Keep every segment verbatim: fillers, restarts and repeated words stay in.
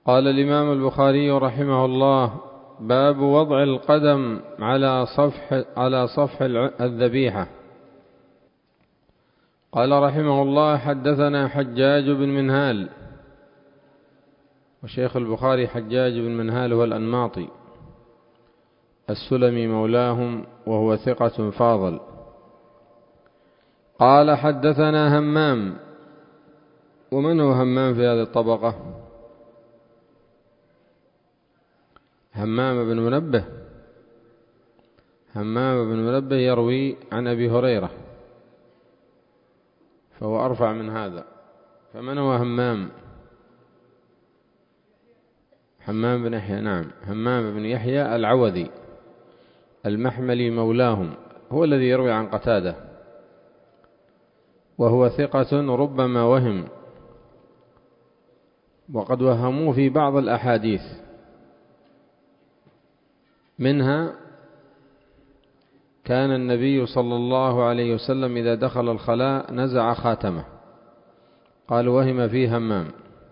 قال الإمام البخاري رحمه الله: باب وضع القدم على صفح على صفح الذبيحة. قال رحمه الله: حدثنا حجاج بن منهال، وشيخ البخاري حجاج بن منهال هو الأنماطي السلمي مولاهم، وهو ثقة فاضل. قال: حدثنا همام. ومن هو همام في هذه الطبقة؟ همام بن منبه. همام بن منبه يروي عن أبي هريرة، فهو أرفع من هذا. فمن هو همام؟ همام بن يحيى. نعم، همام بن يحيى العوذي المحملي مولاهم، هو الذي يروي عن قتادة، وهو ثقة ربما وهم، وقد وهموه في بعض الأحاديث، منها كان النبي صلى الله عليه وسلم إذا دخل الخلاء نزع خاتمه، قال وهم فيه همام.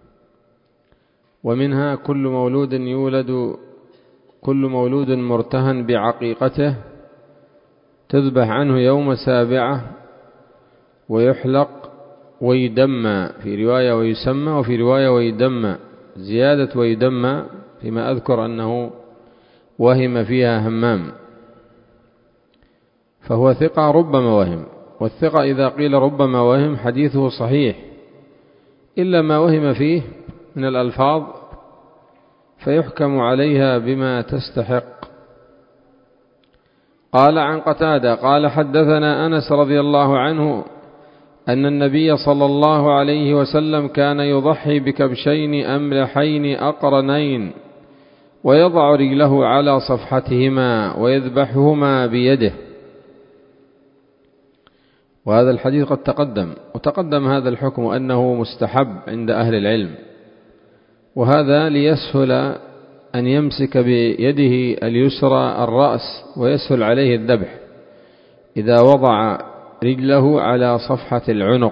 ومنها كل مولود يولد كل مولود مرتهن بعقيقته تذبح عنه يوم سابعة ويحلق ويدمى، في رواية ويسمى، وفي رواية ويدمى، زيادة ويدمى فيما أذكر أنه وهم فيها همام، فهو ثقة ربما وهم. والثقة إذا قيل ربما وهم حديثه صحيح، إلا ما وهم فيه من الألفاظ فيحكم عليها بما تستحق. قال عن قتادة قال: حدثنا أنس رضي الله عنه أن النبي صلى الله عليه وسلم كان يضحي بكبشين أملحين أقرنين ويضع رجله على صفحتهما ويذبحهما بيده. وهذا الحديث قد تقدم، وتقدم هذا الحكم أنه مستحب عند أهل العلم، وهذا ليسهل أن يمسك بيده اليسرى الرأس ويسهل عليه الذبح إذا وضع رجله على صفحة العنق.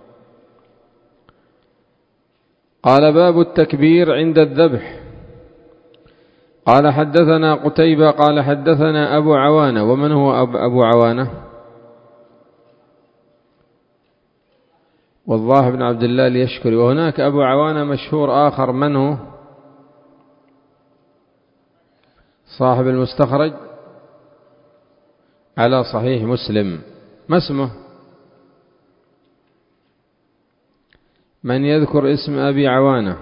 قال: باب التكبير عند الذبح. قال: حدثنا قتيبة قال: حدثنا أبو عوانة. ومن هو أبو عوانة؟ والله بن عبد الله اليشكري. وهناك أبو عوانة مشهور آخر، من هو؟ صاحب المستخرج على صحيح مسلم. ما اسمه؟ من يذكر اسم أبي عوانة؟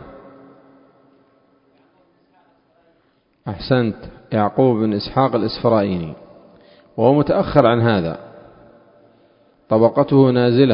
أحسنت، يعقوب بن إسحاق الإسفرائيني، وهو متأخر عن هذا، طبقته نازلة.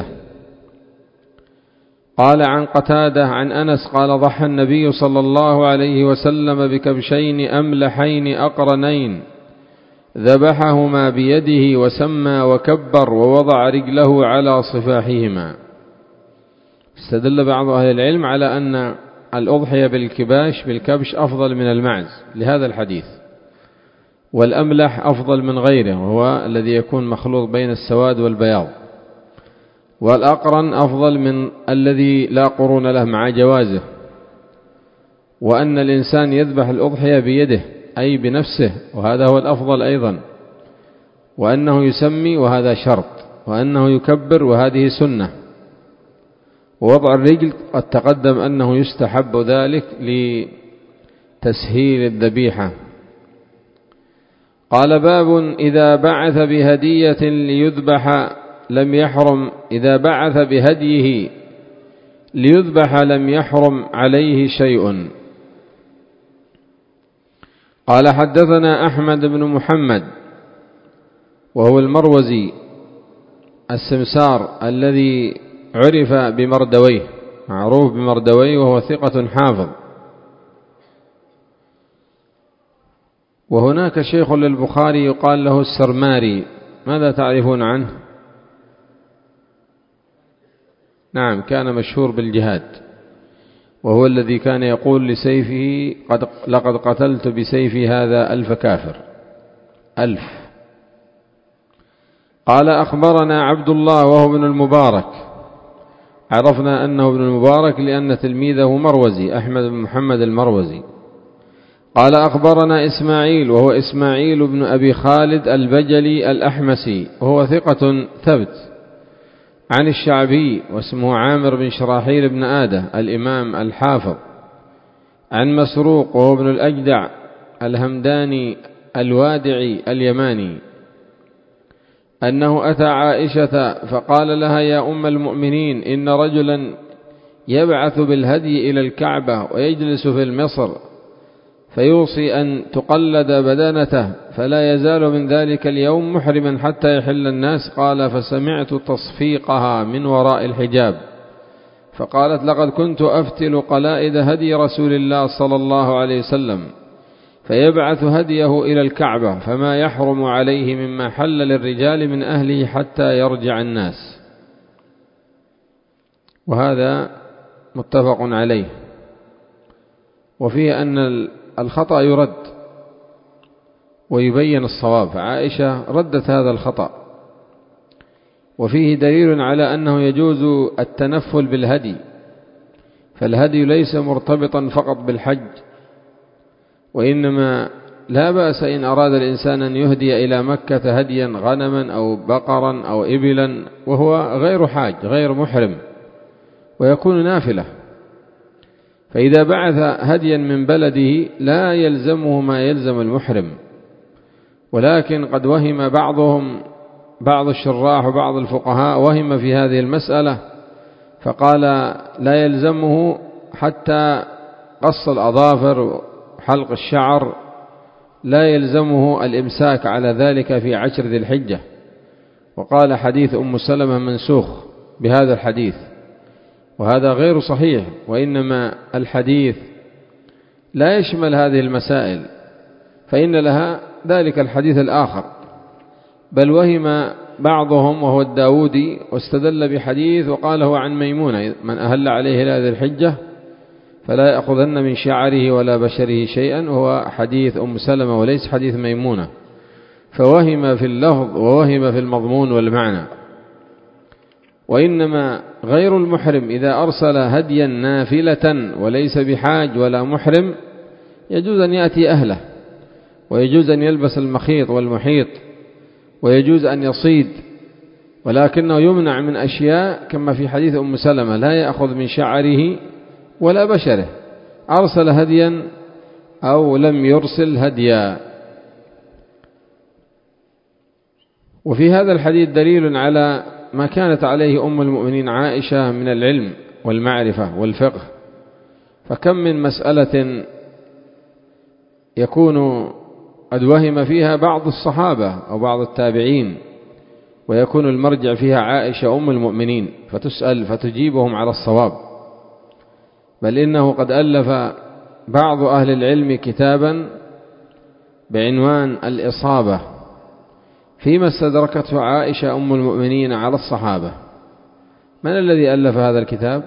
قال عن قتادة عن أنس قال: ضحى النبي صلى الله عليه وسلم بكبشين أملحين أقرنين ذبحهما بيده وسمى وكبر ووضع رجله على صفاحهما. استدل بعض أهل العلم على أن الأضحية بالكباش بالكبش أفضل من المعز لهذا الحديث، والأملح أفضل من غيره وهو الذي يكون مخلوط بين السواد والبياض، والأقرن أفضل من الذي لا قرون له مع جوازه، وأن الإنسان يذبح الأضحية بيده أي بنفسه، وهذا هو الأفضل أيضا، وأنه يسمي وهذا شرط، وأنه يكبر وهذه سنة. ووضع الرجل قد تقدم أنه يستحب ذلك لتسهيل الذبيحة. قال: باب إذا بعث بهدية ليذبح لم يحرم إذا بعث بهديه ليذبح لم يحرم عليه شيء. قال: حدثنا أحمد بن محمد وهو المروزي السمسار الذي عرف بمردويه، معروف بمردويه، وهو ثقة حافظ. وهناك شيخ للبخاري يقال له السرماري، ماذا تعرفون عنه؟ نعم، كان مشهور بالجهاد، وهو الذي كان يقول لسيفه: قد لقد قتلت بسيفي هذا ألف كافر، ألف. قال: أخبرنا عبد الله وهو ابن المبارك عرفنا أنه ابن المبارك لأن تلميذه مروزي، أحمد بن محمد المروزي. قال أخبرنا إسماعيل وهو إسماعيل بن أبي خالد البجلي الأحمسي وهو ثقة ثبت، عن الشعبي واسمه عامر بن شراحيل بن آدة الإمام الحافظ، عن مسروق وهو ابن الأجدع الهمداني الوادعي اليماني، أنه أتى عائشة فقال لها: يا أم المؤمنين، إن رجلا يبعث بالهدي إلى الكعبة ويجلس في المصر فيوصي أن تقلد بدنته، فلا يزال من ذلك اليوم محرما حتى يحل الناس. قال: فسمعت تصفيقها من وراء الحجاب، فقالت: لقد كنت أفتل قلائد هدي رسول الله صلى الله عليه وسلم، فيبعث هديه إلى الكعبة فما يحرم عليه مما حل للرجال من أهله حتى يرجع الناس. وهذا متفق عليه، وفيه أن الخطأ يرد ويبين الصواب، فعائشة ردت هذا الخطأ. وفيه دليل على أنه يجوز التنفل بالهدي، فالهدي ليس مرتبطا فقط بالحج، وإنما لا بأس إن أراد الإنسان أن يهدي إلى مكة هديا غنما أو بقرا أو إبلا وهو غير حاج غير محرم، ويكون نافلة. فإذا بعث هديا من بلده لا يلزمه ما يلزم المحرم، ولكن قد وهم بعضهم بعض الشراح وبعض الفقهاء وهم في هذه المسألة، فقال لا يلزمه حتى قص الأظافر وحلق الشعر، لا يلزمه الإمساك على ذلك في عشر ذي الحجة. وقال حديث أم سلمة منسوخ بهذا الحديث، وهذا غير صحيح، وإنما الحديث لا يشمل هذه المسائل، فإن لها ذلك الحديث الآخر. بل وهم بعضهم وهو الداودي واستدل بحديث وقاله عن ميمونة: من أهل عليه هذه الحجة فلا يأخذن من شعره ولا بشره شيئا، وهو حديث أم سلمة وليس حديث ميمونة، فوهم في اللفظ ووهم في المضمون والمعنى. وإنما غير المحرم إذا أرسل هديا نافلة وليس بحاج ولا محرم يجوز أن يأتي أهله، ويجوز أن يلبس المخيط والمحيط، ويجوز أن يصيد، ولكنه يمنع من أشياء كما في حديث أم سلمة: لا يأخذ من شعره ولا بشره، أرسل هديا أو لم يرسل هديا. وفي هذا الحديث دليل على ما كانت عليه أم المؤمنين عائشة من العلم والمعرفة والفقه، فكم من مسألة يكون قد وهم فيها بعض الصحابة أو بعض التابعين، ويكون المرجع فيها عائشة أم المؤمنين، فتسأل فتجيبهم على الصواب. بل إنه قد ألف بعض أهل العلم كتابا بعنوان الإصابة فيما استدركته عائشة أم المؤمنين على الصحابة. من الذي ألف هذا الكتاب؟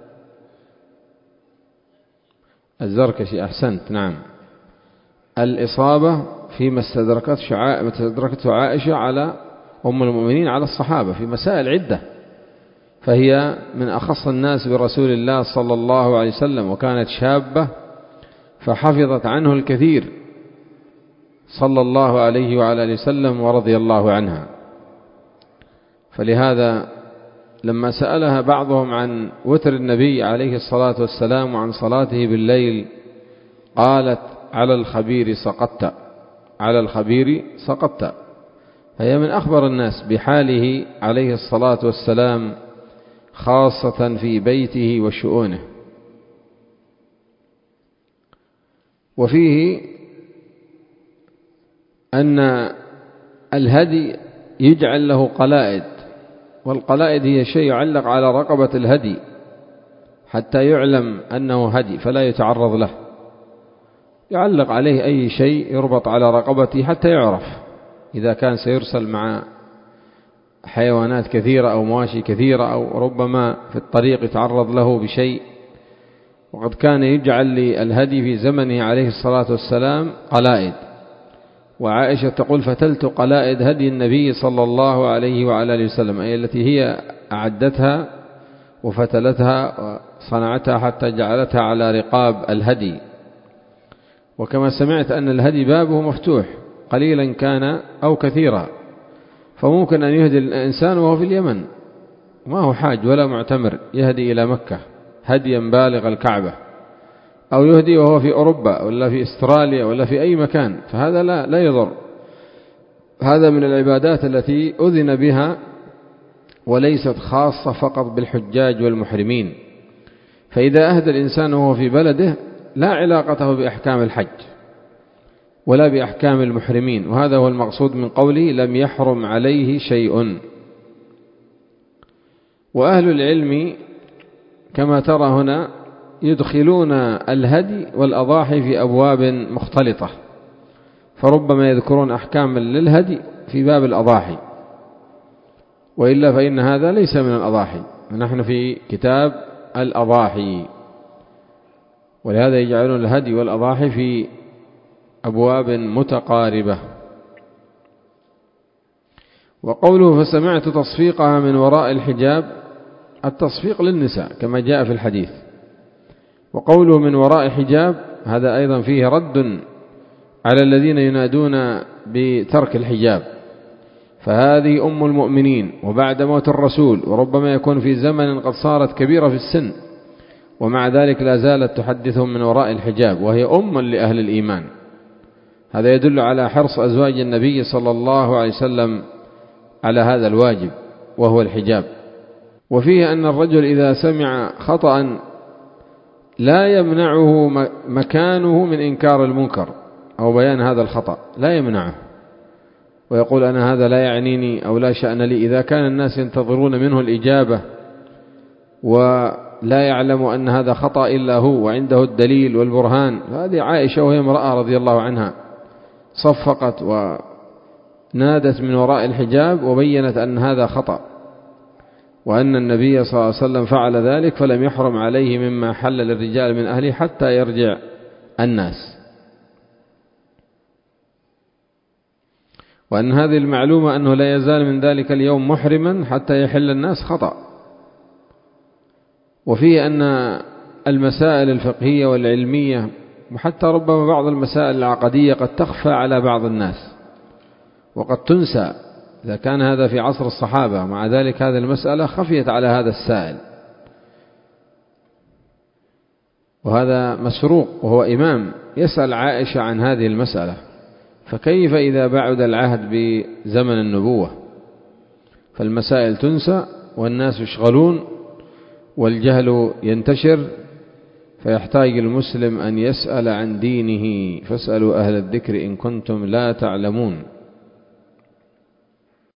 الزركشي، أحسنت، نعم. الإصابة فيما استدركته عائشة على أم المؤمنين على الصحابة في مسائل عدة، فهي من أخص الناس برسول الله صلى الله عليه وسلم، وكانت شابة فحفظت عنه الكثير صلى الله عليه وعلى آله وسلم ورضي الله عنها. فلهذا لما سألها بعضهم عن وتر النبي عليه الصلاة والسلام وعن صلاته بالليل قالت: على الخبير سقطت، على الخبير سقطت. فهي من أخبر الناس بحاله عليه الصلاة والسلام، خاصة في بيته وشؤونه. وفيه أن الهدي يجعل له قلائد، والقلائد هي شيء يعلق على رقبة الهدي حتى يعلم أنه هدي فلا يتعرض له، يعلق عليه أي شيء يربط على رقبته حتى يعرف إذا كان سيرسل مع حيوانات كثيرة أو مواشي كثيرة، أو ربما في الطريق يتعرض له بشيء. وقد كان يجعل للهدي في زمنه عليه الصلاة والسلام قلائد، وعائشة تقول: فتلت قلائد هدي النبي صلى الله عليه وعلى آله وسلم، أي التي هي أعدتها وفتلتها وصنعتها حتى جعلتها على رقاب الهدي. وكما سمعت أن الهدي بابه مفتوح قليلا كان أو كثيرا، فممكن أن يهدي الإنسان وهو في اليمن ما هو حاج ولا معتمر يهدي إلى مكة هديا بالغ الكعبة، أو يهدي وهو في أوروبا ولا في استراليا ولا في أي مكان، فهذا لا, لا يضر. هذا من العبادات التي أذن بها وليست خاصة فقط بالحجاج والمحرمين. فإذا أهدى الإنسان وهو في بلده لا علاقته بأحكام الحج ولا بأحكام المحرمين، وهذا هو المقصود من قوله لم يحرم عليه شيء. وأهل العلم كما ترى هنا يدخلون الهدي والأضاحي في أبواب مختلطة، فربما يذكرون أحكاما للهدي في باب الأضاحي، وإلا فإن هذا ليس من الأضاحي، ونحن في كتاب الأضاحي، ولهذا يجعلون الهدي والأضاحي في أبواب متقاربة. وقوله فسمعت تصفيقها من وراء الحجاب، التصفيق للنساء كما جاء في الحديث. وقوله من وراء حجاب هذا أيضا فيه رد على الذين ينادون بترك الحجاب، فهذه أم المؤمنين وبعد موت الرسول، وربما يكون في زمن قد صارت كبيرة في السن، ومع ذلك لا زالت تحدثهم من وراء الحجاب، وهي أما لأهل الإيمان. هذا يدل على حرص أزواج النبي صلى الله عليه وسلم على هذا الواجب وهو الحجاب. وفيه أن الرجل إذا سمع خطأ لا يمنعه مكانه من إنكار المنكر أو بيان هذا الخطأ، لا يمنعه ويقول أنا هذا لا يعنيني أو لا شأن لي، إذا كان الناس ينتظرون منه الإجابة ولا يعلم أن هذا خطأ إلا هو وعنده الدليل والبرهان. هذه عائشة وهي امرأة رضي الله عنها صفقت ونادت من وراء الحجاب وبينت أن هذا خطأ، وأن النبي صلى الله عليه وسلم فعل ذلك فلم يحرم عليه مما حل للرجال من أهله حتى يرجع الناس. وأن هذه المعلومة أنه لا يزال من ذلك اليوم محرما حتى يحل الناس خطأ. وفيه أن المسائل الفقهية والعلمية وحتى ربما بعض المسائل العقدية قد تخفى على بعض الناس وقد تنسى إذا كان هذا في عصر الصحابة، مع ذلك هذه المسألة خفيت على هذا السائل، وهذا مسروق وهو إمام يسأل عائشة عن هذه المسألة، فكيف إذا بعد العهد بزمن النبوة؟ فالمسائل تنسى والناس يشغلون والجهل ينتشر، فيحتاج المسلم أن يسأل عن دينه، فاسألوا أهل الذكر إن كنتم لا تعلمون.